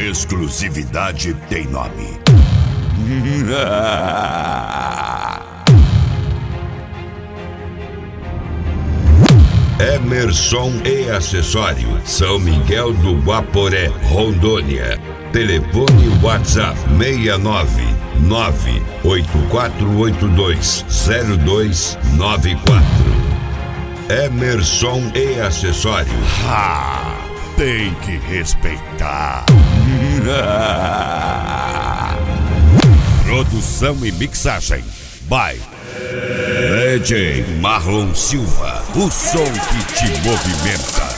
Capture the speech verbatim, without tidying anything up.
exclusividade tem nome. Emerson e Acessório, São Miguel do Guaporé, Rondônia. Telefone WhatsApp seis nove nove oito quatro oito dois zero dois nove quatro. Emerson e Acessório. Ah, tem que respeitar. Produção e mixagem by D J Marlon Silva, o som que te movimenta.